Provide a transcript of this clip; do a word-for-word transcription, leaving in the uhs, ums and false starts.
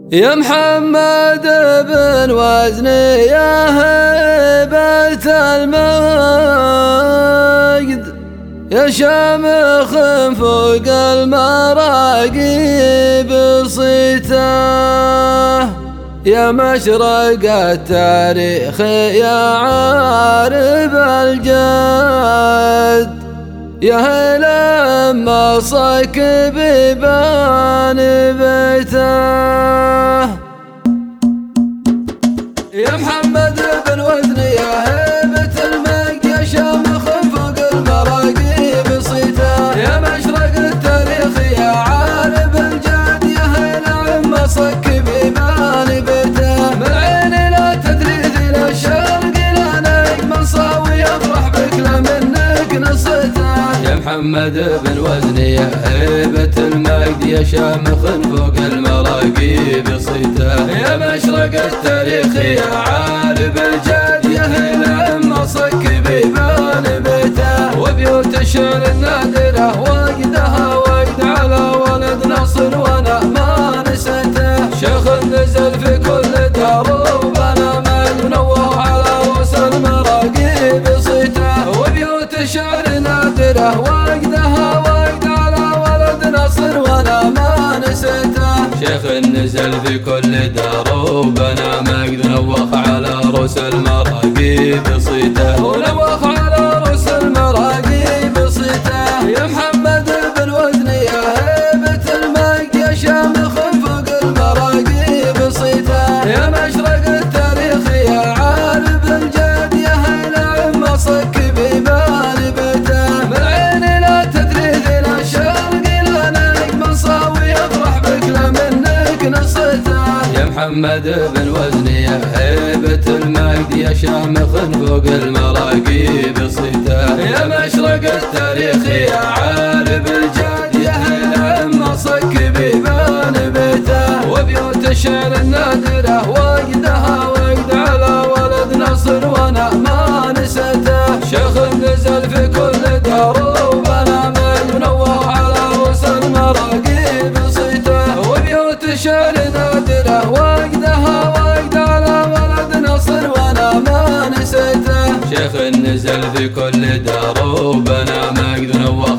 يا محمد بن وزني يا هيبة المجد، يا شامخ فوق المراقي بصيته، يا مشرق التاريخ يا عارف الجد، يا هلا ما صك بيبان بيته. يا محمد بن وزني يا هيبة المجد، يا شامخ فوق المراقي بصيته، يا مشرق التاريخ يا عارف الجد، يا هلا ما صك بيبان بيته. من العين لا تدري لا الشرق لا نجم صاوي يفرح بك لمنك نصيته. يا محمد بن وزني يا هيبة المجد، يا شامخ فوق المراقي بصيته، يا مشرق التاريخ يا عارف الجد، يا هلا ما صك بيبان بيته. وبيوت الشعر النادرة وقدها وقد على ولد نصر وانا ما نسيته. شيخ نزل في كل دار وبنى من منوه على رؤوس المراقي بصيته. وبيوت الشعر نادرة وقدها وقد على ولد نصر وانا ما نسيته. شيخ نزل في كل دار وبنى مجد، نوخ على رؤوس المراقي بصيته، ونوخ على رؤوس المراقي بصيته. يا محمد بن وزني يا هيبة المجد، يا شامخ فوق المراقي بصيته، يا مشرق التاريخ يا عارف الجد، يا هلا ما صك بيبان بيته. من العين لا تدري لا الشرق لا نجم صاوي يفرح بك لمنك نصيته. يا محمد بن وزني يا هيبة المجد، يا شامخ فوق المراقي بصيته، يا مشرق التاريخ يا عارف الجد، يا هلا ما صك بيبان بيته. وبيوت الشعر النادرة وقدها وقد على ولد نصر وانا ما نسيته. شيخ نزل في كل دار وبنى من منوه على رؤوس المراقي بصيته. وبيوت الشعر نادرة وقدها وقد على ولد نصر وانا ما نسيته. شيخ نزل في كل دار وبنى مجد، نوخ